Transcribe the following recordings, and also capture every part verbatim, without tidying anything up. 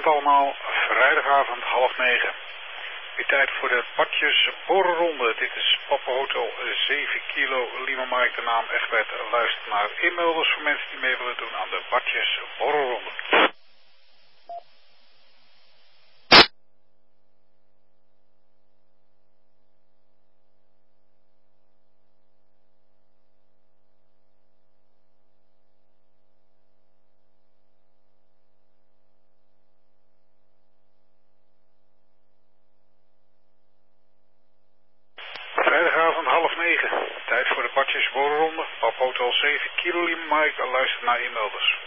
het allemaal, vrijdagavond half negen. Weer tijd voor de Badjes Borrelronde. Dit is Papa Hotel zeven kilo Lima Mike, de naam Egbert. Luister naar inmelders voor mensen die mee willen doen aan de Badjes Borrelronde. Vrijdagavond half negen. Tijd voor de Badjes Borrelronde. Papa Hotel zeven kilo Lima Mike. Luister naar inmelders.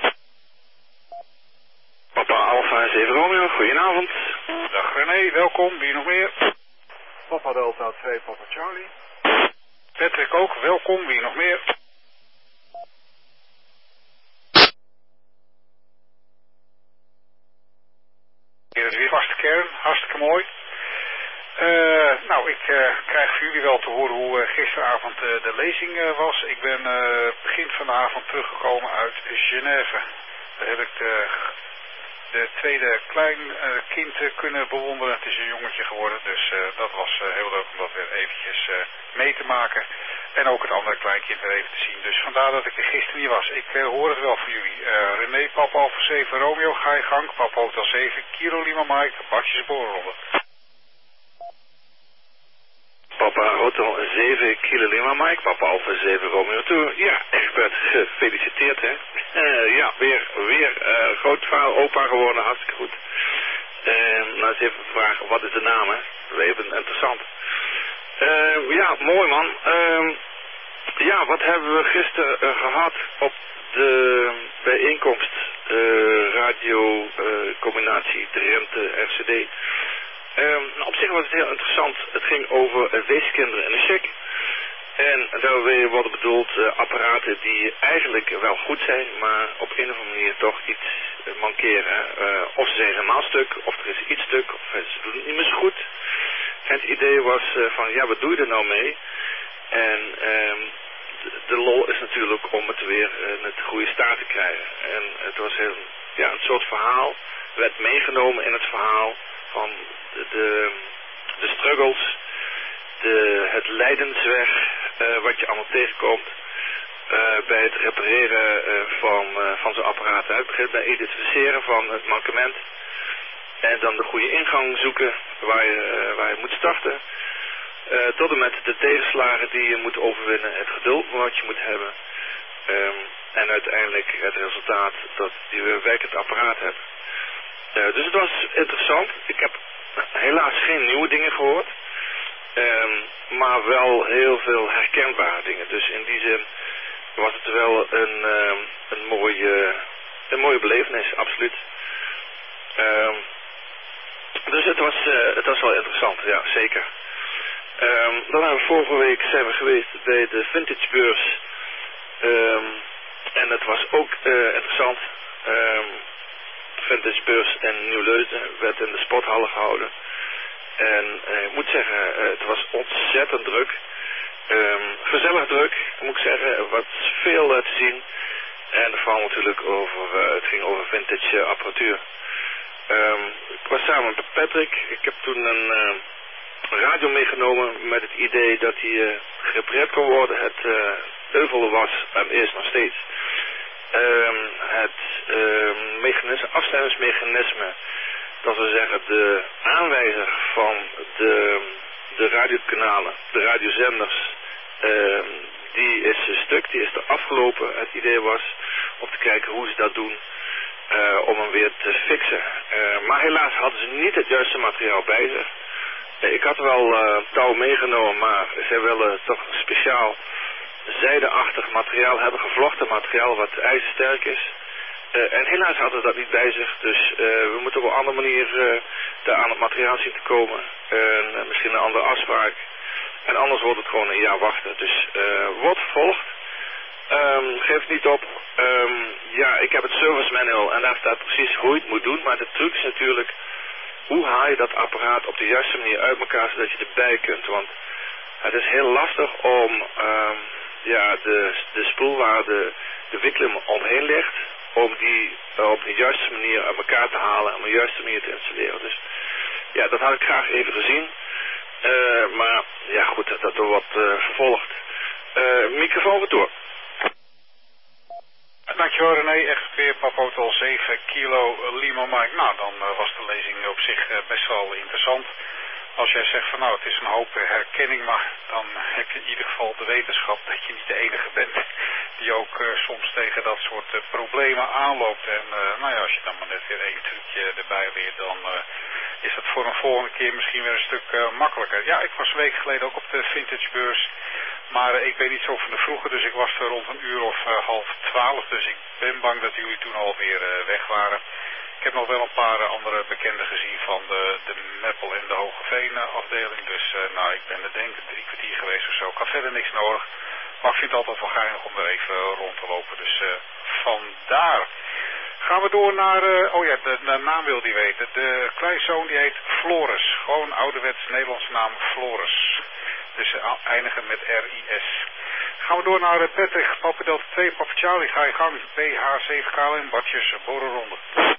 Papa Alpha zeven Romeo, goedenavond. Dag René, welkom. Wie nog meer? Papa Delta twee, Papa Charlie. Patrick ook, welkom. Wie nog meer? Hier is weer vaste kern, hartstikke mooi. Uh, nou, ik uh, krijg voor jullie wel te horen hoe uh, gisteravond uh, de lezing uh, was. Ik ben uh, begin van de avond teruggekomen uit Genève. Daar heb ik de, de tweede klein uh, kind uh, kunnen bewonderen. Het is een jongetje geworden, dus uh, dat was uh, heel leuk om dat weer eventjes uh, mee te maken. En ook het andere kleinkind weer even te zien. Dus vandaar dat ik er gisteren niet was. Ik uh, hoor het wel voor jullie. Uh, René, Papa Alpha zeven Romeo, ga je gang. Papa Hotel zeven kilo Lima Mike, Badjes Borrelronde. Papa Hotel zeven kilo Lima Mike, Papa Alpha zeven Romeo Tour. Ja, Egbert, gefeliciteerd hè. Uh, ja, weer, weer uh, grootvader, opa geworden, hartstikke goed. Uh, nou eens even vragen, wat is de naam hè? Leven interessant. Uh, ja, mooi man. Uh, ja, wat hebben we gisteren uh, gehad op de bijeenkomst uh, radio uh, combinatie Drenthe R C D. Um, nou, op zich was het heel interessant. Het ging over uh, weeskinderen in de check. En daarbij worden bedoeld uh, apparaten die eigenlijk wel goed zijn, maar op een of andere manier toch iets uh, mankeren. Uh, of ze zijn helemaal stuk, of er is iets stuk, of ze doen het niet meer zo goed. En het idee was uh, van, ja, wat doe je er nou mee? En um, de, de lol is natuurlijk om het weer uh, in het goede staat te krijgen. En het was heel, ja, een soort verhaal, werd meegenomen in het verhaal van de, de, de struggles, de, het lijdensweg, uh, wat je allemaal tegenkomt uh, bij het repareren uh, van, uh, van zo'n apparaat. Het begint bij identificeren van het mankement en dan de goede ingang zoeken waar je, uh, waar je moet starten. Uh, tot en met de tegenslagen die je moet overwinnen, het geduld wat je moet hebben. Um, en uiteindelijk het resultaat dat je weer werkend apparaat hebt. Uh, dus het was interessant. Ik heb helaas geen nieuwe dingen gehoord. Um, maar wel heel veel herkenbare dingen. Dus in die zin was het wel een, um, een, mooie, een mooie belevenis, absoluut. Um, dus het was, uh, het was wel interessant, ja, zeker. Um, dan hebben we vorige week zijn we geweest bij de Vintage Beurs. Um, en het was ook uh, interessant. Um, Vintage Beurs in Nieuw-Leusden werd in de sporthallen gehouden. En uh, ik moet zeggen, uh, het was ontzettend druk. Um, gezellig druk, moet ik zeggen. Er was veel uh, te zien. En vooral natuurlijk over, uh, het ging over vintage uh, apparatuur. Um, ik was samen met Patrick. Ik heb toen een uh, radio meegenomen met het idee dat die uh, gerepareerd kon worden. Het uh, euvelde was en is nog steeds. Um, het uh, mechanisme, afstemmingsmechanisme, dat wil zeggen de aanwijzer van de, de radiokanalen, de radiozenders, uh, die is een stuk, die is er afgelopen. Het idee was om te kijken hoe ze dat doen, uh, om hem weer te fixen. Uh, maar helaas hadden ze niet het juiste materiaal bij zich. Uh, ik had wel uh, touw meegenomen, maar ze willen toch speciaal zijdeachtig materiaal hebben, gevlochten materiaal wat ijzersterk is. Uh, en helaas hadden ze dat niet bij zich, dus uh, we moeten op een andere manier uh, daar aan het materiaal zien te komen. En uh, misschien een andere afspraak. En anders wordt het gewoon een jaar wachten. Dus uh, wat volgt? Um, geef niet op. Um, ja, ik heb het service manual en daar staat precies hoe je het moet doen. Maar de truc is natuurlijk, hoe haal je dat apparaat op de juiste manier uit elkaar zodat je erbij kunt. Want het is heel lastig om um, ja, de, de spoel waar de, de wikkelum omheen ligt, om die uh, op de juiste manier uit elkaar te halen en op de juiste manier te installeren. Dus ja, dat had ik graag even gezien. Uh, maar ja goed, dat, dat wordt uh, vervolgd. Uh, microfoon retour. Dankjewel René, echt weer Papa Hotel zeven kilo Lima Mike. Nou, dan uh, was de lezing op zich uh, best wel interessant. Als jij zegt van nou, het is een hoop herkenning, maar dan heb je in ieder geval de wetenschap dat je niet de enige bent die ook uh, soms tegen dat soort uh, problemen aanloopt. En uh, nou ja, als je dan maar net weer één trucje erbij leert, dan uh, is dat voor een volgende keer misschien weer een stuk uh, makkelijker. Ja, ik was een week geleden ook op de vintagebeurs, maar uh, ik ben niet zo van de vroege, dus ik was er rond een uur of uh, half twaalf, dus ik ben bang dat jullie toen alweer uh, weg waren. Ik heb nog wel een paar andere bekenden gezien van de, de Meppel en de Hogeveen afdeling. Dus uh, nou, ik ben er denk ik drie kwartier geweest of zo. Ik had verder niks nodig. Maar ik vind het altijd wel geinig om er even rond te lopen. Dus uh, vandaar. Gaan we door naar, uh, oh ja, de, de naam wil die weten. De kleinzoon die heet Floris. Gewoon ouderwets Nederlandse naam Floris. Dus uh, eindigen met R I S. Gaan we door naar uh, Patrick, Papa Delta twee, Papa Charlie. Ga je gang. P H zeven K L M, Bartjes, Borrenronde.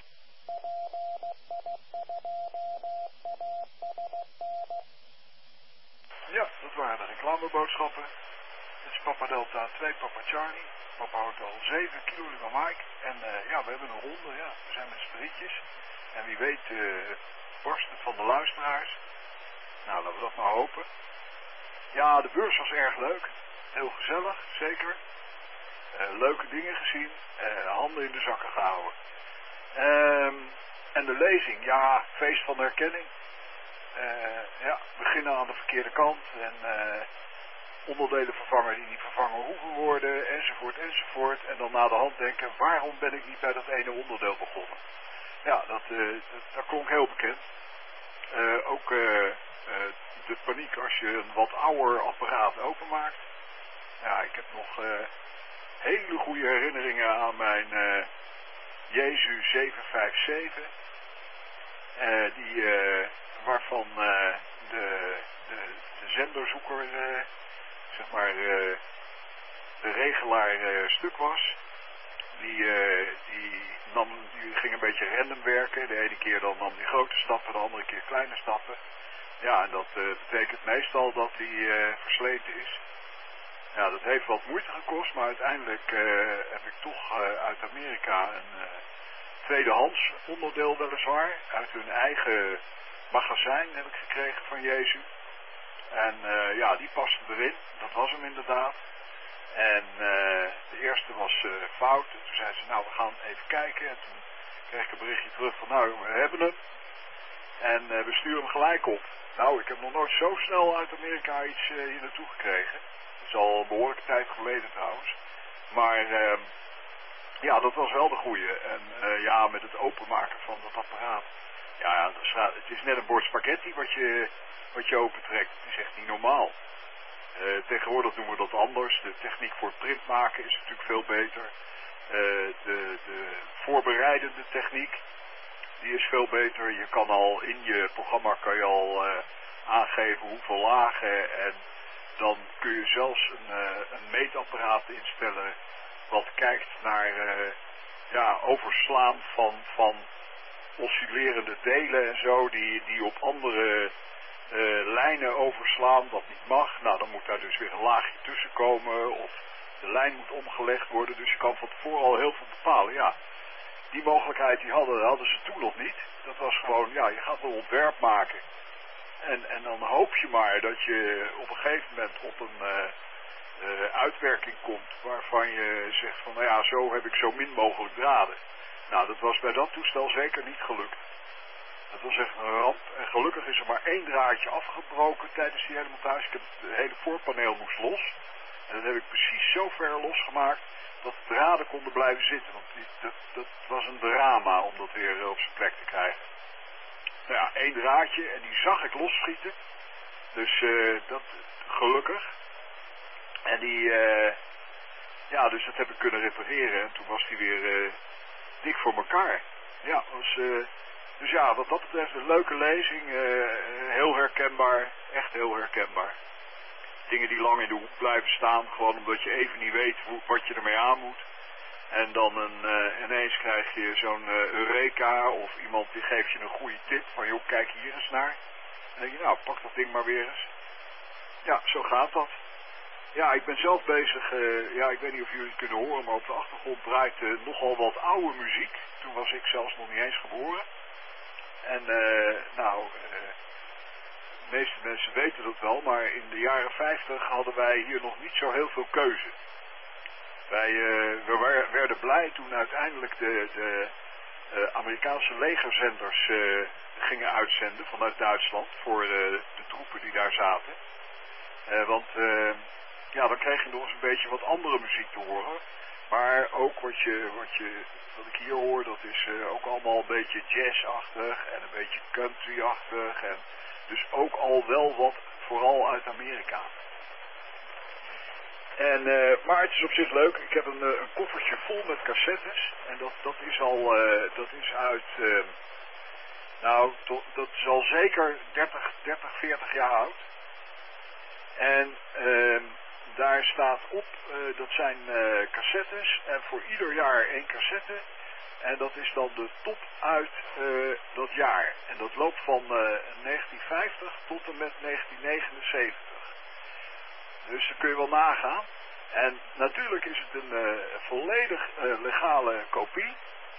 Ja, dat waren de reclameboodschappen. Dit is Papa Delta twee, Papa Charlie, Papa Hotel zeven, Kilo Lima Mike. En uh, ja, we hebben een ronde, ja. We zijn met z'n drietjes. En wie weet uh, barst het van de luisteraars. Nou, laten we dat maar hopen. Ja, de beurs was erg leuk. Heel gezellig, zeker. Uh, leuke dingen gezien. Uh, handen in de zakken gehouden. Um, en de lezing, ja, feest van de herkenning. Uh, ja, beginnen aan de verkeerde kant en uh, onderdelen vervangen die niet vervangen hoeven worden, enzovoort, enzovoort. En dan na de hand denken, waarom ben ik niet bij dat ene onderdeel begonnen? Ja, dat, uh, dat, dat klonk heel bekend. Uh, ook uh, uh, de paniek als je een wat ouder apparaat openmaakt. Ja, ik heb nog uh, hele goede herinneringen aan mijn uh, Jezu zeven vijf zeven. Uh, die... Uh, waarvan uh, de, de, de zenderzoeker, uh, zeg maar, uh, de regelaar uh, stuk was. Die, uh, die, nam, die ging een beetje random werken. De ene keer dan nam die grote stappen, de andere keer kleine stappen. Ja, en dat uh, betekent meestal dat hij uh, versleten is. Ja, dat heeft wat moeite gekost, maar uiteindelijk uh, heb ik toch uh, uit Amerika een uh, tweedehands onderdeel weliswaar, uit hun eigen magazijn heb ik gekregen van Jezu. En uh, ja, die paste erin. Dat was hem inderdaad. En uh, de eerste was uh, fout. Toen zei ze, nou we gaan even kijken. En toen kreeg ik een berichtje terug van, nou we hebben hem. En uh, we sturen hem gelijk op. Nou, ik heb nog nooit zo snel uit Amerika iets uh, hier naartoe gekregen. Dat is al een behoorlijke tijd geleden trouwens. Maar uh, ja, dat was wel de goeie. En uh, ja, met het openmaken van dat apparaat. Ja, het is net een bord spaghetti wat je, wat je opentrekt. Het is echt niet normaal. Uh, tegenwoordig doen we dat anders. De techniek voor het print maken is natuurlijk veel beter. Uh, de, de voorbereidende techniek, die is veel beter. Je kan al in je programma kan je al uh, aangeven hoeveel lagen. En dan kun je zelfs een, uh, een meetapparaat instellen wat kijkt naar uh, ja, overslaan van... van oscillerende delen en zo, die, die op andere uh, lijnen overslaan, wat niet mag. Nou, dan moet daar dus weer een laagje tussen komen, of de lijn moet omgelegd worden, dus je kan van tevoren al heel veel bepalen. Ja, die mogelijkheid die hadden, hadden ze toen nog niet. Dat was gewoon, ja, je gaat een ontwerp maken. En, en dan hoop je maar dat je op een gegeven moment op een uh, uh, uitwerking komt, waarvan je zegt van, nou ja, zo heb ik zo min mogelijk draden. Nou, dat was bij dat toestel zeker niet gelukt. Dat was echt een ramp. En gelukkig is er maar één draadje afgebroken tijdens die hele montage. Ik heb het hele voorpaneel moest los. En dat heb ik precies zo ver losgemaakt dat de draden konden blijven zitten. Want die, dat, dat was een drama om dat weer op zijn plek te krijgen. Nou ja, één draadje en die zag ik losschieten. Dus uh, dat gelukkig. En die, uh, ja, dus dat heb ik kunnen repareren. En toen was die weer... Uh, dik voor elkaar. Ja, was, uh, dus ja, wat dat betreft een leuke lezing. Uh, heel herkenbaar. Echt heel herkenbaar. Dingen die lang in de hoek blijven staan. Gewoon omdat je even niet weet hoe, wat je ermee aan moet. En dan een, uh, ineens krijg je zo'n uh, Eureka of iemand die geeft je een goede tip van joh, kijk hier eens naar. En dan denk je, nou, pak dat ding maar weer eens. Ja, zo gaat dat. Ja, ik ben zelf bezig, uh, ja, ik weet niet of jullie het kunnen horen, maar op de achtergrond draait uh, nogal wat oude muziek. Toen was ik zelfs nog niet eens geboren. En uh, nou, uh, de meeste mensen weten dat wel, maar in de jaren vijftig hadden wij hier nog niet zo heel veel keuze. Wij uh, we werden blij toen uiteindelijk de, de uh, Amerikaanse legerzenders uh, gingen uitzenden vanuit Duitsland voor de, de troepen die daar zaten. Uh, want uh, ja, dan kreeg je nog eens een beetje wat andere muziek te horen. Maar ook wat, je, wat, je, wat ik hier hoor, dat is uh, ook allemaal een beetje jazzachtig en een beetje countryachtig. En dus ook al wel wat, vooral uit Amerika. En, uh, maar het is op zich leuk. Ik heb een, een koffertje vol met cassettes. En dat, dat is al, uh, dat is uit, uh, nou, to, dat is al zeker dertig, veertig jaar oud. En uh, daar staat op, uh, dat zijn uh, cassettes. En voor ieder jaar één cassette. En dat is dan de top uit uh, dat jaar. En dat loopt van uh, negentien vijftig tot en met negentien negenenzeventig. Dus dat kun je wel nagaan. En natuurlijk is het een uh, volledig uh, legale kopie.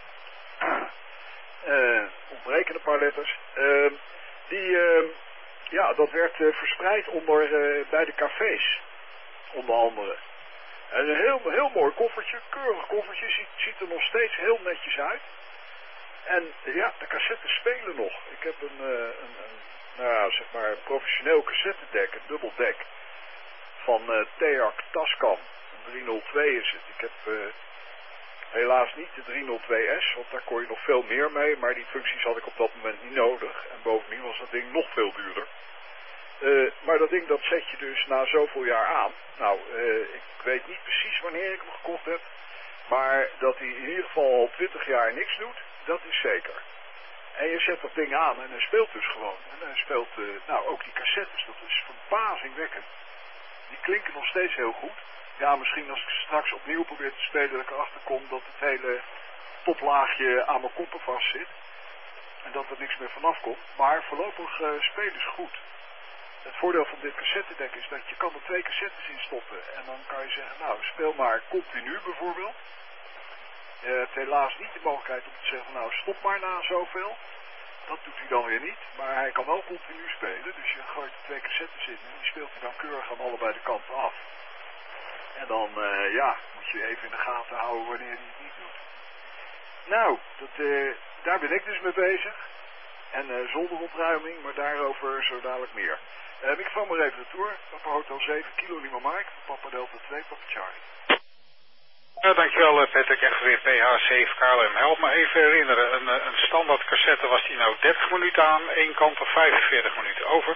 uh, ontbreken een paar letters. Uh, die, uh, ja, dat werd uh, verspreid onder, uh, bij de cafés. Onder andere. En een heel, heel mooi koffertje, keurig koffertje, ziet, ziet er nog steeds heel netjes uit. En ja, de cassettes spelen nog. Ik heb een, uh, een, een nou ja, zeg maar, een professioneel cassettedek, een dubbeldek. Van uh, Teac Tascam. Een driehonderdtwee is het. Ik heb uh, helaas niet de driehonderdtwee S, want daar kon je nog veel meer mee. Maar die functies had ik op dat moment niet nodig. En bovendien was dat ding nog veel duurder. Uh, maar dat ding dat zet je dus na zoveel jaar aan. Nou, uh, ik weet niet precies wanneer ik hem gekocht heb. Maar dat hij in ieder geval al twintig jaar niks doet, dat is zeker. En je zet dat ding aan en hij speelt dus gewoon. En hij speelt, uh, nou ook die cassettes, dat is verbazingwekkend. Die klinken nog steeds heel goed. Ja, misschien als ik straks opnieuw probeer te spelen, dat ik erachter kom dat het hele toplaagje aan mijn koppen vast zit. En dat er niks meer vanaf komt. Maar voorlopig uh, spelen ze goed. Het voordeel van dit cassettedek is dat je kan er twee cassettes in stoppen. En dan kan je zeggen, nou speel maar continu bijvoorbeeld. Je hebt helaas niet de mogelijkheid om te zeggen, nou stop maar na zoveel. Dat doet hij dan weer niet. Maar hij kan wel continu spelen. Dus je gooit er twee cassettes in en die speelt hij dan keurig aan allebei de kanten af. En dan, uh, ja, moet je even in de gaten houden wanneer hij het niet doet. Nou, dat, uh, daar ben ik dus mee bezig. En uh, zonder opruiming, maar daarover zo dadelijk meer. Uh, ik val maar even de tour. Papa Hotel zeven, Kilo Lima Mike. Papa Delta twee, Papa Charlie. Ja, dankjewel Patrick, F W P H zeven K L M. Help me even herinneren, een, een standaard cassette was die nou dertig minuten aan, één kant of vijfenveertig minuten, over?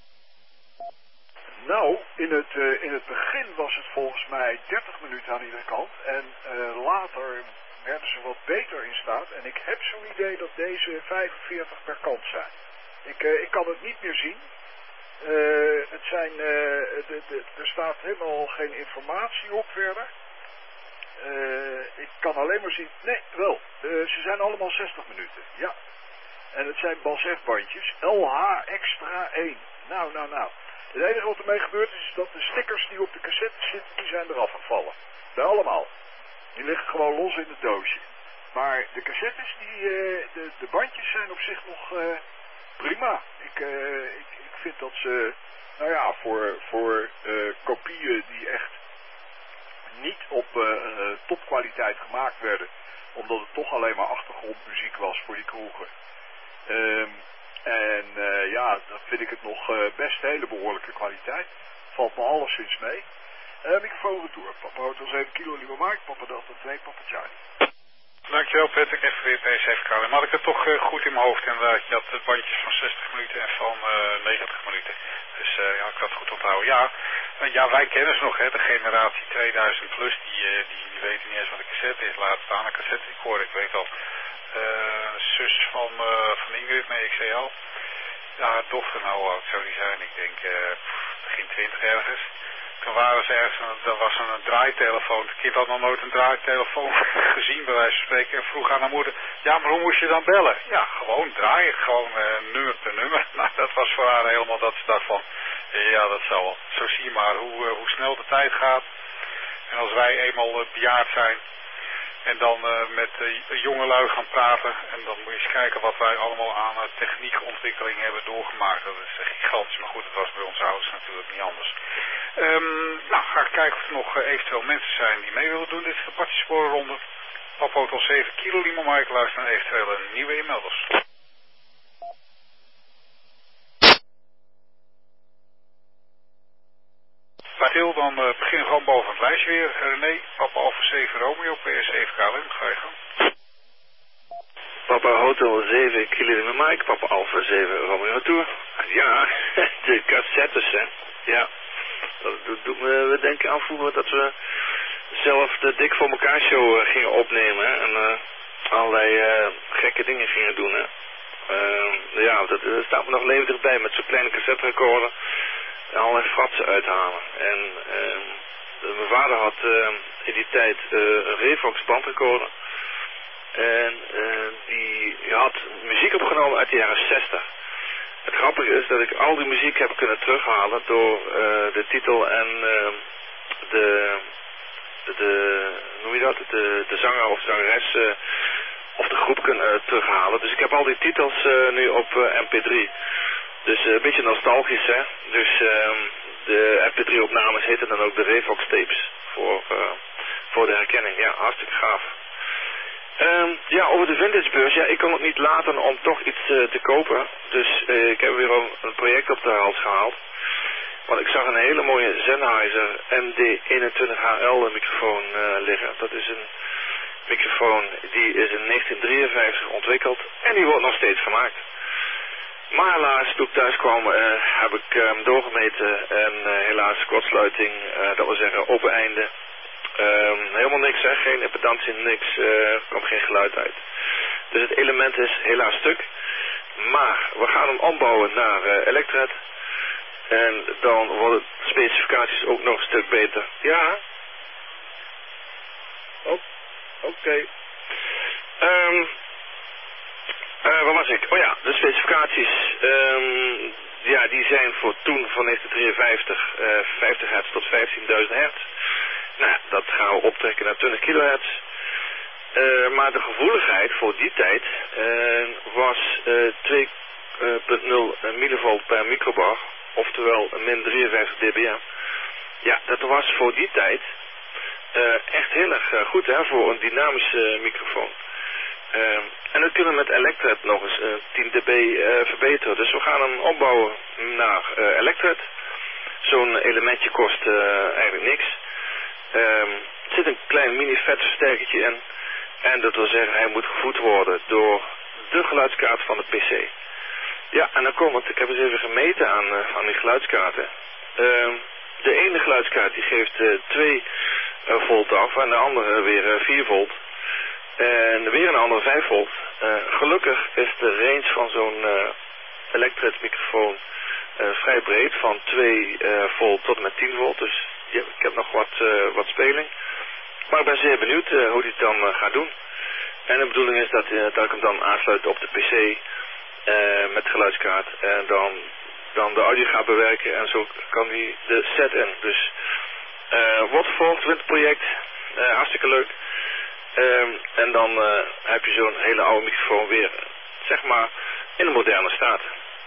Nou, in het, uh, in het begin was het volgens mij dertig minuten aan iedere kant. En uh, later werden ze wat beter in staat. En ik heb zo'n idee dat deze vijfenveertig per kant zijn. Ik, uh, ik kan het niet meer zien. Uh, het zijn, uh, de, de, er staat helemaal geen informatie op verder. Uh, ik kan alleen maar zien, nee, wel, uh, ze zijn allemaal zestig minuten, ja. En het zijn Balzef-bandjes, L H extra één. Nou, nou, nou. Het enige wat ermee gebeurd is, is dat de stickers die op de cassette zitten, die zijn eraf gevallen. Bij allemaal. Die liggen gewoon los in het doosje. Maar de cassettes, die, uh, de, de bandjes zijn op zich nog uh, prima. Ik, uh, ik, ik vind dat ze, nou ja, voor, voor uh, kopieën die echt niet op uh, topkwaliteit gemaakt werden, omdat het toch alleen maar achtergrondmuziek was voor die kroegen. Um, en uh, ja, dan vind ik het nog uh, best hele behoorlijke kwaliteit. Valt me alleszins mee. Uh, microfoon retour. Papa Hotel zeven Kilo Lima Mike, Papa Delta twee, Papa Charlie. Dankjewel Patrick, F W P zeven K L M. Had ik het toch uh, goed in mijn hoofd inderdaad. Je had de bandjes van zestig minuten en van uh, negentig minuten. Dus uh, ja, ik had het goed onthouden. Ja, uh, ja, wij kennen ze nog, hè, de generatie tweeduizend plus, die, uh, die, die weten niet eens wat een cassette is. Laat staan een cassette recorder, ik weet al. Uh, zus van, uh, van Ingrid, nee, ik zei al. Ja, haar dochter, nou oud zou die zijn, ik denk uh, begin twintig ergens. Toen waren ze ergens, dat was een draaitelefoon. Het kind had nog nooit een draaitelefoon gezien, bij wijze van spreken. En vroeg aan haar moeder, ja, maar hoe moest je dan bellen? Ja, gewoon draaien, gewoon uh, nummer per nummer. Nou, dat was voor haar helemaal dat ze dacht van, ja, dat zal wel. Zo zie je maar hoe, uh, hoe snel de tijd gaat. En als wij eenmaal uh, bejaard zijn en dan uh, met uh, jongelui gaan praten, en dan moet je eens kijken wat wij allemaal aan uh, techniekontwikkeling hebben doorgemaakt. Dat is uh, gigantisch, maar goed, het was bij onze ouders natuurlijk niet anders. Um, nou, ga ik kijken of er nog uh, eventueel mensen zijn die mee willen doen. Dit is de partiesporenronde. Papa Hotel zeven Kilo Lima Mike, luister naar eventuele nieuwe inmelders. Patil, dan uh, begin gewoon boven het lijstje weer. René, Papa Alpha zeven Romeo, P S zeven K L M, ga je gang. Papa Hotel zeven Kilo Lima Mike, Papa Alpha zeven Romeo Tour. Ja, de cassettes, hè. Ja. Dat doet me denken aan vroeger dat we zelf de Dik voor elkaar show uh, gingen opnemen, hè, en uh, allerlei uh, gekke dingen gingen doen. Hè. Uh, ja, dat, dat staat me nog levendig bij met zo'n kleine cassette recorder en allerlei fratsen uithalen. En uh, mijn vader had uh, in die tijd uh, een Revox bandrecorder en uh, die had muziek opgenomen uit de jaren zestig. Het grappige is dat ik al die muziek heb kunnen terughalen door uh, de titel en uh, de, de, noem je dat, de, de zanger of zangeres uh, of de groep kunnen uh, terughalen. Dus ik heb al die titels uh, nu op uh, M P drie. Dus uh, een beetje nostalgisch, hè. Dus uh, de M P drie opnames heten dan ook de Revox tapes voor, uh, voor de herkenning. Ja, hartstikke gaaf. Um, ja, over de vintagebeurs. Ja, ik kon het niet laten om toch iets uh, te kopen. Dus uh, ik heb weer een, een project op de hals gehaald. Want ik zag een hele mooie Sennheiser M D eenentwintig H L microfoon uh, liggen. Dat is een microfoon die is in negentien drieënvijftig ontwikkeld en die wordt nog steeds gemaakt. Maar helaas, toen ik thuis kwam, uh, heb ik hem um, doorgemeten en uh, helaas kortsluiting, uh, dat wil zeggen open einde. Um, helemaal niks, hè? Geen impedantie, niks, uh, er kwam geen geluid uit. Dus het element is helaas stuk. Maar we gaan hem ombouwen naar uh, Electret. En dan worden de specificaties ook nog een stuk beter. Ja. Oh, oké. Okay. Um, uh, waar was ik? Oh ja, de specificaties. Um, ja, die zijn voor toen van negentien drieënvijftig uh, vijftig hertz tot vijftienduizend hertz. Nou, dat gaan we optrekken naar twintig kilohertz. Uh, maar de gevoeligheid voor die tijd uh, was uh, twee komma nul millivolt per microbar, oftewel min drieënvijftig dBm. Ja, dat was voor die tijd uh, echt heel erg uh, goed, hè, voor een dynamische uh, microfoon. Uh, en dat kunnen we met Electret nog eens uh, tien dB uh, verbeteren. Dus we gaan hem opbouwen naar uh, Electret. Zo'n elementje kost uh, eigenlijk niks. Um, er zit een klein mini vetversterkertje in. En dat wil zeggen, hij moet gevoed worden door de geluidskaart van de P C. Ja, en dan komt het, ik heb eens even gemeten aan, uh, aan die geluidskaarten. Um, de ene geluidskaart die geeft uh, twee uh, volt af en de andere weer uh, vier volt. En weer een andere vijf volt. Uh, gelukkig is de range van zo'n uh, Electret microfoon uh, vrij breed, van twee uh, volt tot en met tien volt. Dus ja, ik heb nog wat, uh, wat speling. Maar ik ben zeer benieuwd uh, hoe hij het dan uh, gaat doen. En de bedoeling is dat, uh, dat ik hem dan aansluit op de P C uh, met de geluidskaart. En dan, dan de audio ga bewerken en zo kan hij de set in. Dus uh, wordt vervolgd met het project. Uh, hartstikke leuk. Uh, en dan uh, heb je zo'n hele oude microfoon weer, zeg maar, in een moderne staat.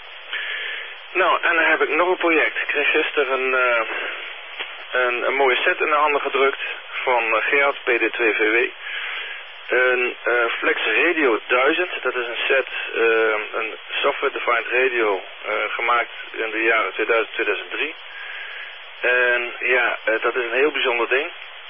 Nou, en dan heb ik nog een project. Ik kreeg gisteren een... Uh, Een, een mooie set in de handen gedrukt van uh, Gerard, P D twee V W. Een uh, Flex Radio duizend, dat is een set, uh, een software defined radio, uh, gemaakt in de jaren tweeduizend tot tweeduizend drie. En ja, uh, dat is een heel bijzonder ding.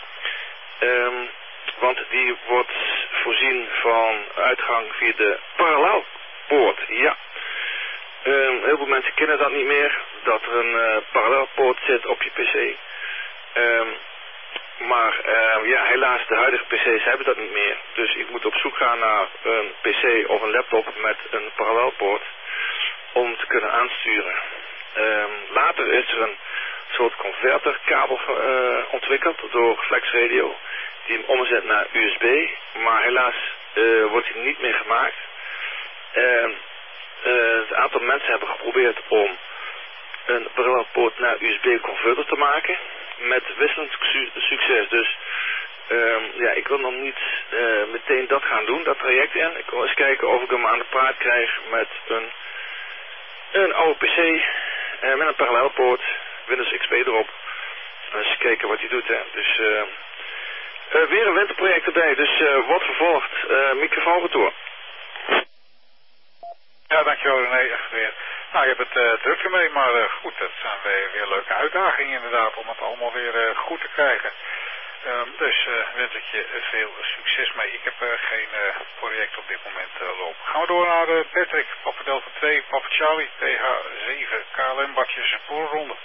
Um, want die wordt voorzien van uitgang via de parallelpoort. Ja. Um, heel veel mensen kennen dat niet meer, dat er een uh, parallelpoort zit op je P C. Um, maar uh, ja, helaas, de huidige P C's hebben dat niet meer. Dus ik moet op zoek gaan naar een P C of een laptop met een parallelpoort om te kunnen aansturen. Um, later is er een soort converterkabel uh, ontwikkeld door Flex Radio. Die hem omzet naar U S B. Maar helaas uh, wordt hij niet meer gemaakt. Uh, uh, een aantal mensen hebben geprobeerd om een parallelpoort naar U S B converter te maken. Met wisselend su succes. Dus um, ja, ik wil nog niet uh, meteen dat gaan doen, dat traject in. Ik wil eens kijken of ik hem aan de praat krijg met een, een oude P C. Uh, met een parallelpoort. Windows X P erop. En eens kijken wat hij doet. Hè. Dus uh, uh, weer een winterproject erbij. Dus uh, wordt vervolgd. Uh, microfoon retour. Ja, dankjewel René. Echt weer. Nou, je hebt het uh, druk ermee, maar uh, goed, dat zijn weer, weer leuke uitdagingen inderdaad om het allemaal weer uh, goed te krijgen. Um, dus uh, wens ik je veel succes mee. Ik heb uh, geen uh, project op dit moment uh, lopen. Gaan we door naar uh, Patrick, Papa Delta twee, Papa Charlie, T H zeven, K L M Badjes en Poolronde.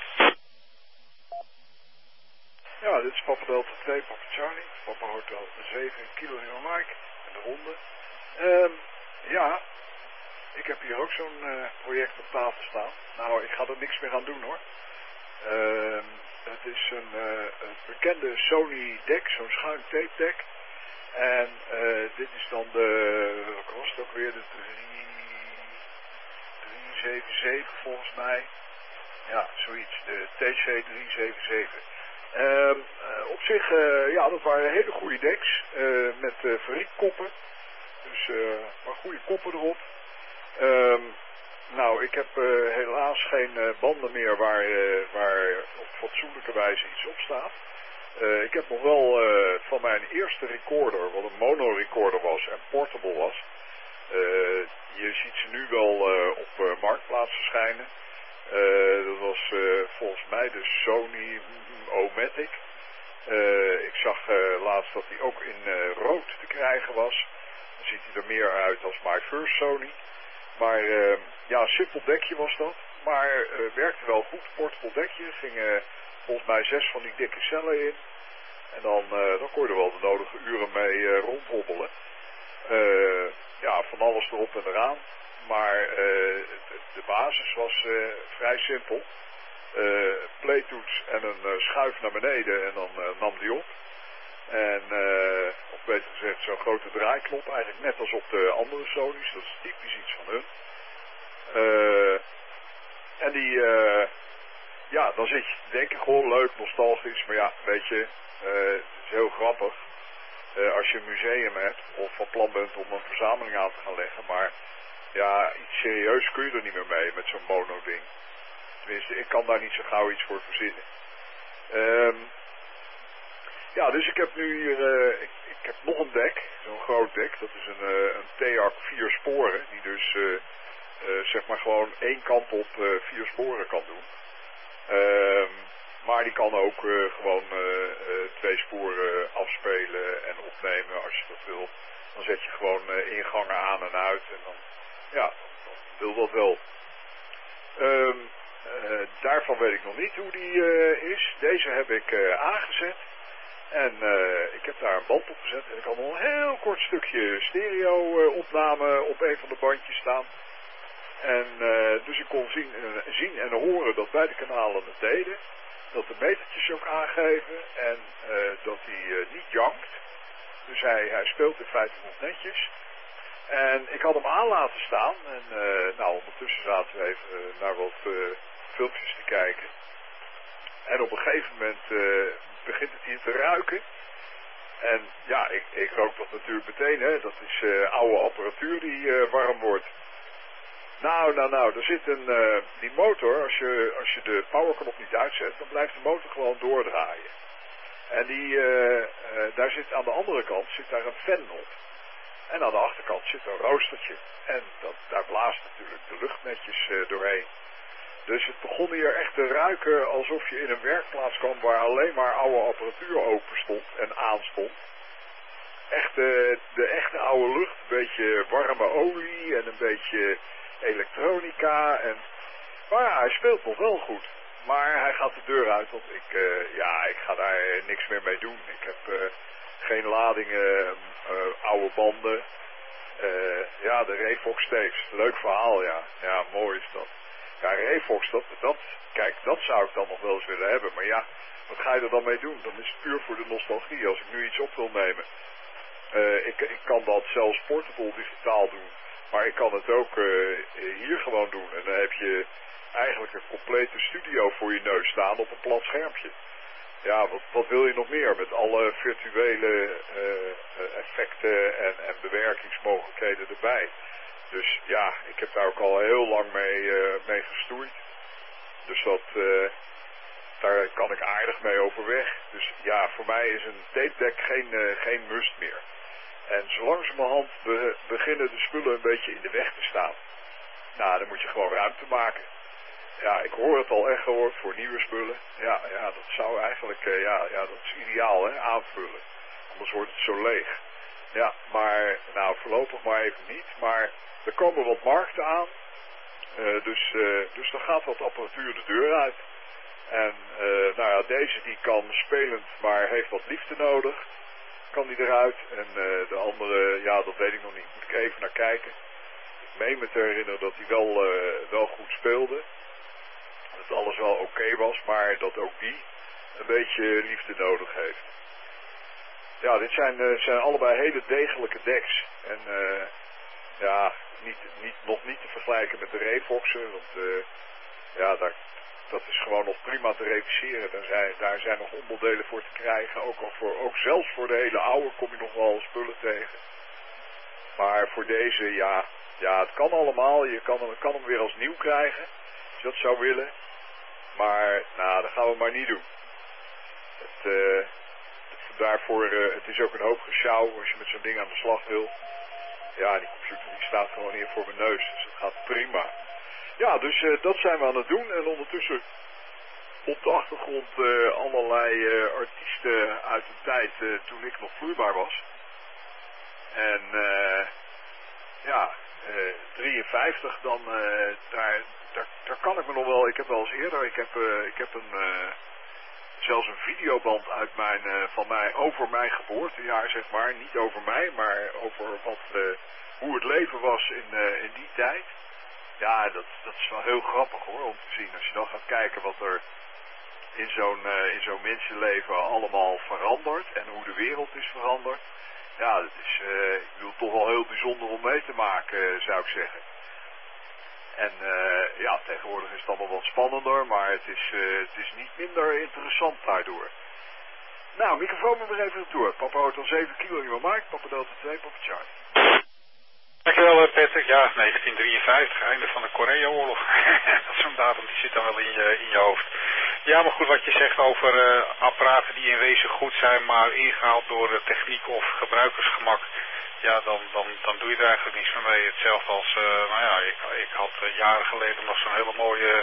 Ja, dit is Papa Delta twee, Papa Charlie, Papa Hotel zeven, Kilo Lima Mike en de ronde. Um, ja, ik heb hier ook zo'n uh, project op tafel staan. Nou, ik ga er niks meer aan doen hoor. Uh, het is een, uh, een bekende Sony deck, zo'n schuin tape deck. En uh, dit is dan de, wat was het ook weer, de drie zeven zeven volgens mij. Ja, zoiets, de T C drie zeven zeven. Uh, uh, op zich, uh, ja, dat waren hele goede decks uh, met uh, verriekkoppen. Dus, uh, maar goede koppen erop. Um, nou, ik heb uh, helaas geen uh, banden meer waar, uh, waar op fatsoenlijke wijze iets op staat. Uh, ik heb nog wel uh, van mijn eerste recorder, wat een mono-recorder was en portable was. Uh, je ziet ze nu wel uh, op uh, Marktplaats verschijnen. Uh, dat was uh, volgens mij de Sony O-Matic. Uh, ik zag uh, laatst dat die ook in uh, rood te krijgen was. Dan ziet hij er meer uit als My First Sony. Maar uh, ja, een simpel dekje was dat. Maar uh, werkte wel goed. Portable dekje. Gingen volgens mij zes van die dikke cellen in. En dan, uh, dan kon je er wel de nodige uren mee uh, rondhobbelen. Uh, ja, van alles erop en eraan. Maar uh, de, de basis was uh, vrij simpel. Uh, playtoets en een uh, schuif naar beneden en dan uh, nam die op. En, uh, of beter gezegd, zo'n grote draaiknop, eigenlijk net als op de andere Sony's, dat is typisch iets van hun. Uh, en die, uh, ja, dan zit je te denken, gewoon leuk, nostalgisch, maar ja, weet je, uh, het is heel grappig. Uh, als je een museum hebt, of van plan bent om een verzameling aan te gaan leggen, maar ja, iets serieus kun je er niet meer mee met zo'n mono-ding. Tenminste, ik kan daar niet zo gauw iets voor verzinnen. Um, Ja, dus ik heb nu hier, uh, ik, ik heb nog een deck, zo'n groot deck. Dat is een, uh, een T A C vier sporen, die dus uh, uh, zeg maar gewoon één kant op uh, vier sporen kan doen. Um, maar die kan ook uh, gewoon uh, uh, twee sporen afspelen en opnemen als je dat wil. Dan zet je gewoon uh, ingangen aan en uit en dan, ja, dan wil dat wel. Um, uh, daarvan weet ik nog niet hoe die uh, is. Deze heb ik uh, aangezet. En uh, ik heb daar een band op gezet en ik had nog een heel kort stukje stereo uh, opname op een van de bandjes staan. En uh, dus ik kon zien, uh, zien en horen dat beide kanalen het deden. Dat de metertjes ook aangeven en uh, dat hij uh, niet jankt. Dus hij, hij speelt in feite nog netjes. En ik had hem aan laten staan en uh, nou ondertussen zaten we even uh, naar wat uh, filmpjes te kijken. En op een gegeven moment uh, begint het hier te ruiken. En ja, ik, ik rook dat natuurlijk meteen, hè. Dat is uh, oude apparatuur die uh, warm wordt. Nou, nou, nou, er zit een, uh, die motor, als je, als je de powerknop niet uitzet, dan blijft de motor gewoon doordraaien. En die, uh, uh, daar zit aan de andere kant zit daar een fan op. En aan de achterkant zit een roostertje. En dat, daar blaast natuurlijk de lucht netjes uh, doorheen. Dus het begon hier echt te ruiken alsof je in een werkplaats kwam waar alleen maar oude apparatuur open stond en aanstond. Echt de, de echte oude lucht, een beetje warme olie en een beetje elektronica. En, maar ja, hij speelt nog wel goed. Maar hij gaat de deur uit, want ik, uh, ja, ik ga daar niks meer mee doen. Ik heb uh, geen ladingen, uh, oude banden. Uh, ja, de Revox Steaks, leuk verhaal, ja. Ja, mooi is dat. Ja, Refox, dat, dat, kijk, dat zou ik dan nog wel eens willen hebben. Maar ja, wat ga je er dan mee doen? Dan is het puur voor de nostalgie. Als ik nu iets op wil nemen. Uh, ik, ik kan dat zelfs portable digitaal doen. Maar ik kan het ook uh, hier gewoon doen. En dan heb je eigenlijk een complete studio voor je neus staan op een plat schermpje. Ja, wat, wat wil je nog meer met alle virtuele uh, effecten en, en bewerkingsmogelijkheden erbij. Dus ja, ik heb daar ook al heel lang mee, uh, mee gestoeid. Dus dat, uh, daar kan ik aardig mee overweg. Dus ja, voor mij is een tape deck geen, uh, geen must meer. En zo langzamerhand be, beginnen de spullen een beetje in de weg te staan. Nou, dan moet je gewoon ruimte maken. Ja, ik hoor het al echt gehoord voor nieuwe spullen. Ja, ja, dat zou eigenlijk, uh, ja, ja, dat is ideaal, hè, aanvullen. Anders wordt het zo leeg. Ja, maar, nou, voorlopig maar even niet. Maar er komen wat markten aan. Uh, dus, uh, dus dan gaat wat apparatuur de deur uit. En, uh, nou ja, deze die kan spelend, maar heeft wat liefde nodig. Kan die eruit. En uh, de andere, ja, dat weet ik nog niet. Moet ik even naar kijken. Ik meen me te herinneren dat hij wel, uh, wel goed speelde. Dat alles wel oké okay was, maar dat ook die een beetje liefde nodig heeft. Ja, dit zijn, uh, zijn allebei hele degelijke decks. En uh, ja, niet, niet, nog niet te vergelijken met de Refoxen, want uh, ja, daar, dat is gewoon nog prima te reviseren. Daar zijn, daar zijn nog onderdelen voor te krijgen. Ook, al voor, ook zelfs voor de hele oude kom je nog wel spullen tegen. Maar voor deze, ja, ja het kan allemaal. Je kan hem, kan hem weer als nieuw krijgen, als je dat zou willen. Maar, nou, dat gaan we maar niet doen. Het, uh, daarvoor, uh, het is ook een hoop gesjouw als je met zo'n ding aan de slag wil. Ja, die computer die staat gewoon hier voor mijn neus, dus het gaat prima. Ja, dus uh, dat zijn we aan het doen. En ondertussen op de achtergrond uh, allerlei uh, artiesten uit de tijd uh, toen ik nog vloeibaar was. En uh, ja, uh, drieënvijftig, dan uh, daar... Daar, daar kan ik me nog wel, ik heb wel eens eerder, ik heb, uh, ik heb een, uh, zelfs een videoband uit mijn, uh, van mij, over mijn geboortejaar zeg maar, niet over mij, maar over wat, uh, hoe het leven was in, uh, in die tijd. Ja, dat, dat is wel heel grappig hoor, om te zien. Als je dan gaat kijken wat er in zo'n uh, in zo'n mensenleven allemaal verandert en hoe de wereld is veranderd. Ja, dat is, uh, ik bedoel, toch wel heel bijzonder om mee te maken, zou ik zeggen. En uh, ja, tegenwoordig is het allemaal wat spannender, maar het is, uh, het is niet minder interessant daardoor. Nou, microfoon maar weer even door. Papa Hotel zeven kilo, Lima Mike, Papa Delta twee, Papa Charlie. Dankjewel Patrick. Ja, negentien drieënvijftig, einde van de Korea-oorlog. Dat is zo'n datum, die zit dan wel in je, in je hoofd. Ja, maar goed, wat je zegt over uh, apparaten die in wezen goed zijn, maar ingehaald door uh, techniek of gebruikersgemak. Ja, dan, dan, dan doe je er eigenlijk niets meer mee. Hetzelfde als, uh, nou ja, ik, ik had uh, jaren geleden nog zo'n hele mooie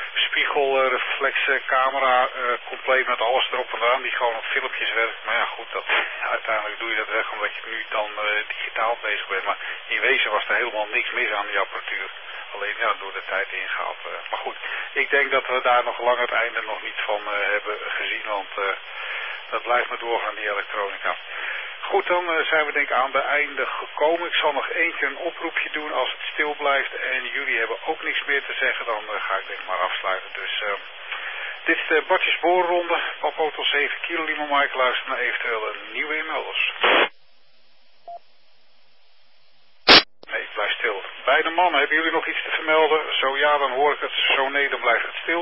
spiegelreflexcamera, uh, compleet met alles erop en eraan, die gewoon op filmpjes werkt. Maar ja, goed, dat, uiteindelijk doe je dat weg omdat je nu dan uh, digitaal bezig bent. Maar in wezen was er helemaal niks mis aan die apparatuur. Alleen ja, door de tijd ingehaald. Uh, maar goed, ik denk dat we daar nog lang het einde nog niet van uh, hebben gezien, want uh, dat blijft maar doorgaan, die elektronica. Goed, dan uh, zijn we denk ik aan het einde gekomen. Ik zal nog één keer een oproepje doen als het stil blijft en jullie hebben ook niks meer te zeggen, dan uh, ga ik denk maar afsluiten. Dus uh, dit is de Bartjes Boorronde, Papa Hotel zeven kilo, Lima Mike, luister naar eventueel een nieuwe inmelders. Nee, ik blijf stil. Beide mannen, hebben jullie nog iets te vermelden? Zo ja, dan hoor ik het. Zo nee, dan blijft het stil.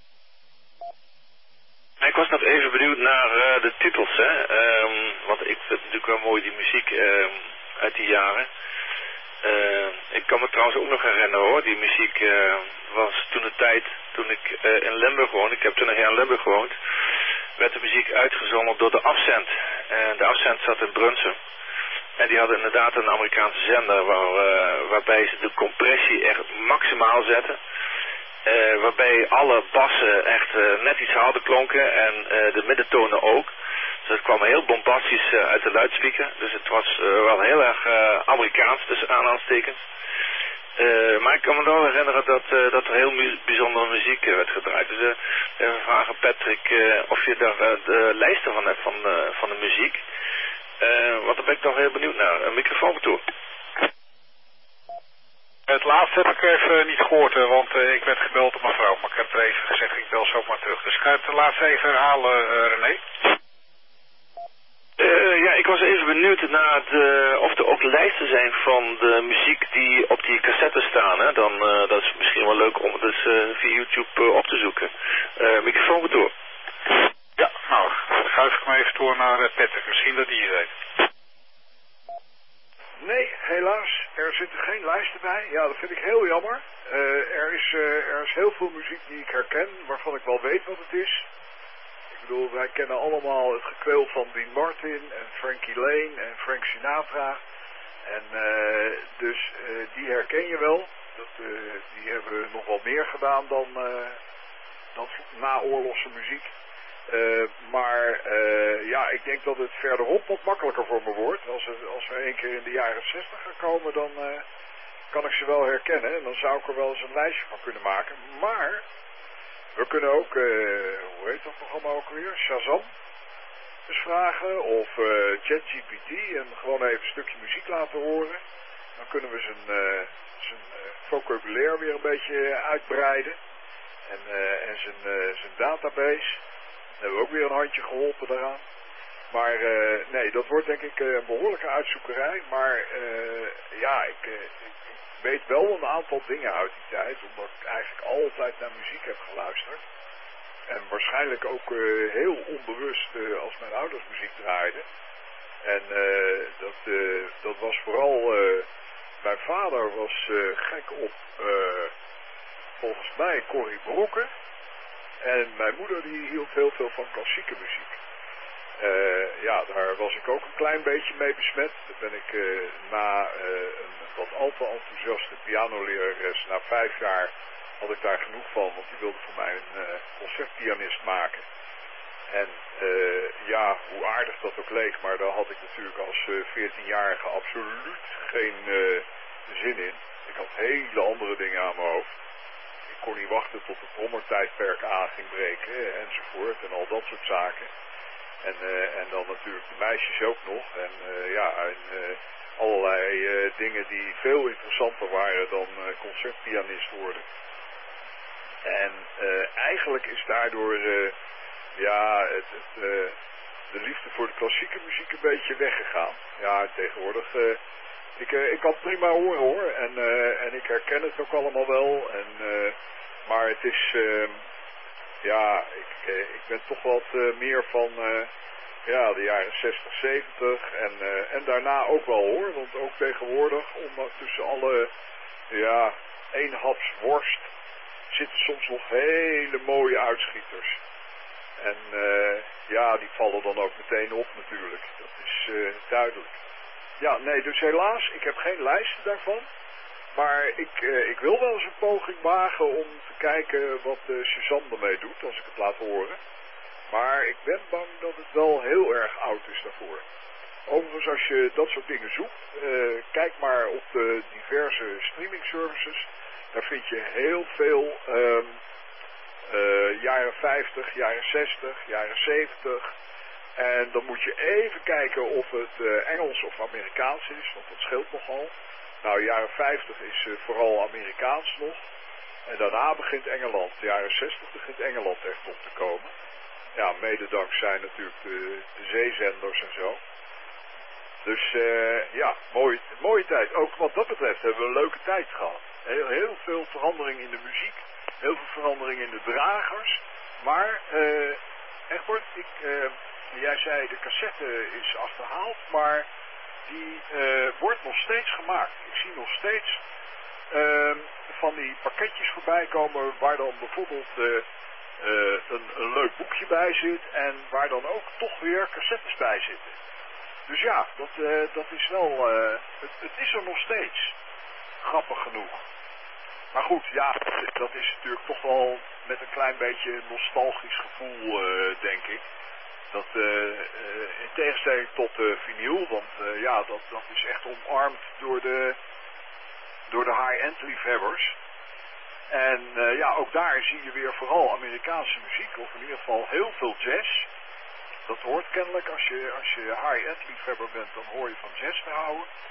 Ik was nog even benieuwd naar uh, de titels, hè. Um, want ik vind het natuurlijk wel mooi, die muziek um, uit die jaren. Uh, ik kan me trouwens ook nog herinneren hoor, die muziek uh, was toen de tijd, toen ik uh, in Limburg woonde, ik heb toen nog jaar in Limburg gewoond, werd de muziek uitgezonden door de Afzend. En de Afzend zat in Brunsum. En die hadden inderdaad een Amerikaanse zender waar, uh, waarbij ze de compressie echt maximaal zetten. Uh, waarbij alle bassen echt uh, net iets harder klonken en uh, de middentonen ook. Dus het kwam heel bombastisch uh, uit de luidspreker. Dus het was uh, wel heel erg uh, Amerikaans, tussen aanhalingstekens. Uh, maar ik kan me wel herinneren dat, uh, dat er heel mu- bijzondere muziek uh, werd gedraaid. Dus uh, even vragen Patrick uh, of je daar uh, de lijsten van hebt van, uh, van de muziek. Uh, want daar ben ik toch heel benieuwd naar. Een microfoon toe. Uh, het laatste heb ik even niet gehoord, uh, want uh, ik werd gebeld door mijn vrouw. Maar ik heb er even gezegd, ik bel zomaar terug. Dus ik ga het laatste even herhalen, uh, René. Uh, ja, ik was even benieuwd naar het, uh, of er ook lijsten zijn van de muziek die op die cassettes staan. Hè? Dan, uh, dat is misschien wel leuk om het dus, uh, via YouTube uh, op te zoeken. Uh, microfoon goed door. Ja, nou, dan schuif ik me even door naar uh, Patrick. Misschien dat die het weet. Nee, helaas. Er zitten geen lijsten bij. Ja, dat vind ik heel jammer. Uh, er, is, uh, er is heel veel muziek die ik herken, waarvan ik wel weet wat het is. Ik bedoel, wij kennen allemaal het gekweel van Dean Martin en Frankie Lane en Frank Sinatra. En uh, dus uh, die herken je wel. Dat, uh, die hebben nog wel meer gedaan dan, uh, dan naoorlogse muziek. Uh, maar uh, ja, ik denk dat het verderop wat makkelijker voor me wordt. Als, het, als we één keer in de jaren zestig gaan komen, dan uh, kan ik ze wel herkennen. En dan zou ik er wel eens een lijstje van kunnen maken. Maar we kunnen ook, uh, hoe heet dat programma ook weer? Shazam eens vragen. Of uh, ChatGPT en gewoon even een stukje muziek laten horen. Dan kunnen we zijn, uh, zijn uh, vocabulaire weer een beetje uitbreiden. En, uh, en zijn, uh, zijn database. Dan hebben we ook weer een handje geholpen daaraan. Maar uh, nee, dat wordt denk ik uh, een behoorlijke uitzoekerij. Maar uh, ja, ik, uh, ik weet wel een aantal dingen uit die tijd. Omdat ik eigenlijk altijd naar muziek heb geluisterd. En waarschijnlijk ook uh, heel onbewust uh, als mijn ouders muziek draaiden. En uh, dat, uh, dat was vooral... Uh, mijn vader was uh, gek op, uh, volgens mij, Corrie Brokken. En mijn moeder die hield heel veel van klassieke muziek. Uh, ja, daar was ik ook een klein beetje mee besmet. Daar ben ik uh, na uh, een wat al te enthousiaste pianolerares, na vijf jaar had ik daar genoeg van, want die wilde voor mij een uh, concertpianist maken. En uh, ja, hoe aardig dat ook leek, maar daar had ik natuurlijk als uh, veertienjarige absoluut geen uh, zin in. Ik had hele andere dingen aan mijn hoofd. Ik kon niet wachten tot het trommertijdperk aan ging breken enzovoort en al dat soort zaken. En, uh, en dan natuurlijk de meisjes ook nog. En uh, ja, en, uh, allerlei uh, dingen die veel interessanter waren dan uh, concertpianist worden. En uh, eigenlijk is daardoor uh, ja, het, het, uh, de liefde voor de klassieke muziek een beetje weggegaan. Ja, tegenwoordig... Uh, ik, uh, ik kan het prima horen hoor. En, uh, en ik herken het ook allemaal wel. En, uh, maar het is... Uh, ja, ik, uh, ik ben toch wat uh, meer van... Uh, Ja, de jaren zestig, zeventig en, uh, en daarna ook wel hoor, want ook tegenwoordig, om, tussen alle, ja, één haps worst, zitten soms nog hele mooie uitschieters. En uh, ja, die vallen dan ook meteen op natuurlijk, dat is uh, duidelijk. Ja, nee, dus helaas, ik heb geen lijsten daarvan, maar ik, uh, ik wil wel eens een poging wagen om te kijken wat uh, Suzanne ermee doet, als ik het laat horen. Maar ik ben bang dat het wel heel erg oud is daarvoor. Overigens, als je dat soort dingen zoekt, uh, kijk maar op de diverse streaming services. Daar vind je heel veel um, uh, jaren vijftig, jaren zestig, jaren zeventig. En dan moet je even kijken of het uh, Engels of Amerikaans is, want dat scheelt nogal. Nou, jaren vijftig is uh, vooral Amerikaans nog. En daarna begint Engeland. De jaren zestig begint Engeland echt op te komen. Ja, mede dankzij natuurlijk de, de zeezenders en zo. Dus uh, ja, mooie, mooie tijd. Ook wat dat betreft hebben we een leuke tijd gehad. Heel, heel veel verandering in de muziek. Heel veel verandering in de dragers. Maar, uh, Egbert, ik, uh, jij zei de cassette is achterhaald. Maar die uh, wordt nog steeds gemaakt. Ik zie nog steeds uh, van die pakketjes voorbij komen waar dan bijvoorbeeld... Uh, Uh, een, een leuk boekje bij zit en waar dan ook toch weer cassettes bij zitten. Dus ja, dat, uh, dat is wel, uh, het, het is er nog steeds. Grappig genoeg. Maar goed, ja, dat is natuurlijk toch wel met een klein beetje nostalgisch gevoel, uh, denk ik. Dat uh, uh, in tegenstelling tot uh, vinyl, want uh, ja, dat, dat is echt omarmd door de, door de high-end liefhebbers. En uh, ja, ook daar zie je weer vooral Amerikaanse muziek, of in ieder geval heel veel jazz. Dat hoort kennelijk, als je, als je high-end liefhebber bent, dan hoor je van jazz te houden.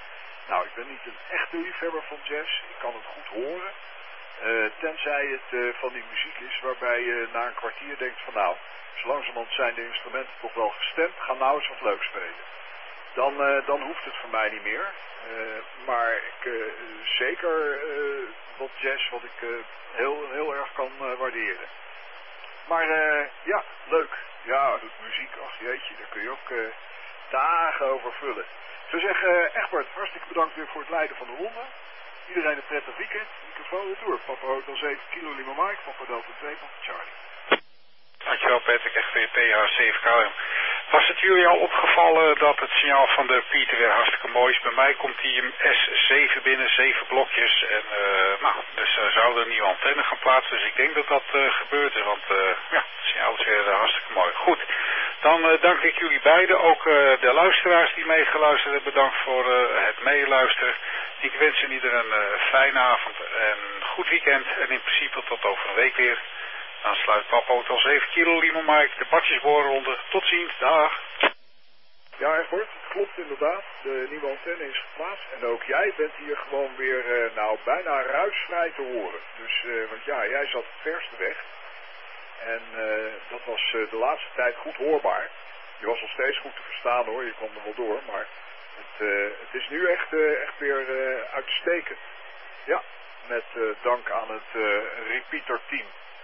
Nou, ik ben niet een echte liefhebber van jazz. Ik kan het goed horen. Uh, tenzij het uh, van die muziek is waarbij je na een kwartier denkt van nou, zo langzamerhand zijn de instrumenten toch wel gestemd, ga nou eens wat leuk spelen. Dan, uh, dan hoeft het voor mij niet meer. Uh, maar ik uh, zeker uh, wat jazz wat ik uh, heel, heel erg kan uh, waarderen. Maar uh, ja, leuk. Ja, muziek, ach jeetje, daar kun je ook uh, dagen over vullen. Ik zou zeggen, uh, Egbert, hartstikke bedankt weer voor het leiden van de ronde. Iedereen een prettig weekend. Microfoon weer door. Papa Hotel zeven kilo Lima Mike, Papa Delta twee, Papa Charlie. Dankjewel Patrick, echt weer P H zeven K. Was het jullie al opgevallen dat het signaal van de Pieter weer hartstikke mooi is? Bij mij komt die S zeven binnen, zeven blokjes. En uh, nou, dus uh, zouden een nieuwe antenne gaan plaatsen. Dus ik denk dat dat uh, gebeurt is, want uh, ja, het signaal is weer uh, hartstikke mooi. Goed, dan uh, dank ik jullie beiden. Ook uh, de luisteraars die meegeluisterd hebben, bedankt voor uh, het meeluisteren. Ik wens in ieder een uh, fijne avond en een goed weekend. En in principe tot over een week weer. Dan sluit Papa Hotel zeven kilo Lima Mike de badjesboorronde. Tot ziens, dag. Ja, Egbert, het klopt inderdaad. De nieuwe antenne is geplaatst. En ook jij bent hier gewoon weer, uh, nou, bijna ruisvrij te horen. Dus, uh, want ja, jij zat het verste weg. En uh, dat was uh, de laatste tijd goed hoorbaar. Je was nog steeds goed te verstaan hoor, je kwam er wel door. Maar het, uh, het is nu echt, uh, echt weer uh, uitstekend. Ja, met uh, dank aan het uh, repeater team.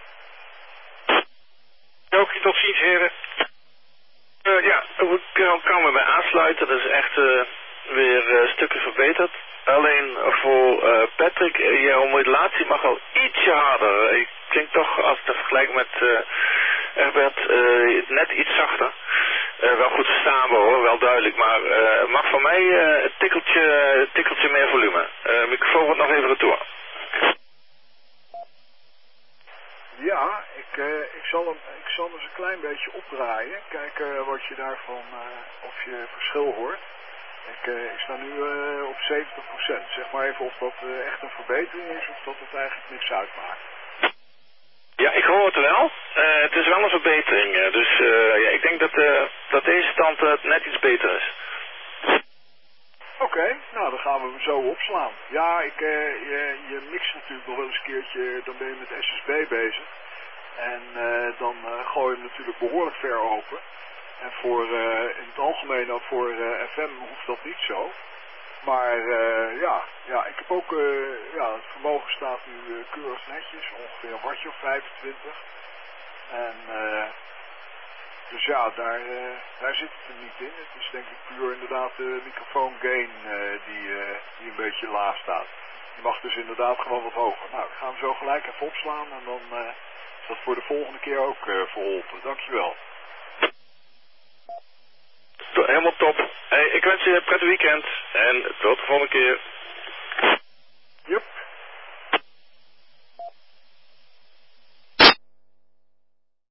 Oké, tot ziens heren. Uh, ja, ik kan, kan me bij aansluiten. Dat is echt uh, weer uh, stukken verbeterd. Alleen voor uh, Patrick, uh, jouw modulatie mag wel ietsje harder. Ik klink toch, als ik het vergelijk met uh, Egbert, uh, net iets zachter. Uh, wel goed verstaanbaar hoor, wel duidelijk. Maar uh, mag van mij uh, een tikkeltje, tikkeltje meer volume. Uh, microfoon wordt nog even retour. Ja, ik, uh, ik, zal hem, ik zal hem eens een klein beetje opdraaien. Kijken uh, wat je daarvan, uh, of je verschil hoort. Ik, uh, ik sta nu uh, op zeventig procent. Zeg maar even of dat uh, echt een verbetering is of dat het eigenlijk niks uitmaakt. Ja, ik hoor het wel. Uh, het is wel een verbetering. Uh, dus uh, ja, ik denk dat, uh, dat deze stand uh, net iets beter is. Oké, okay, nou dan gaan we hem zo opslaan. Ja, ik, uh, je, je mixt natuurlijk nog wel eens een keertje, dan ben je met S S B bezig. En uh, dan uh, gooi je hem natuurlijk behoorlijk ver open. En voor, uh, in het algemeen ook voor uh, F M hoeft dat niet zo. Maar uh, ja, ja, ik heb ook, uh, ja, het vermogen staat nu uh, keurig netjes, ongeveer een wattje of vijfentwintig. En uh, dus ja, daar, uh, daar zit het er niet in. Het is denk ik puur inderdaad de microfoon gain uh, die, uh, die een beetje laag staat. Die mag dus inderdaad gewoon wat hoger. Nou, ik ga hem zo gelijk even opslaan en dan uh, is dat voor de volgende keer ook uh, verholpen. Dankjewel. Helemaal top. Hey, ik wens je een prettig weekend en tot de volgende keer.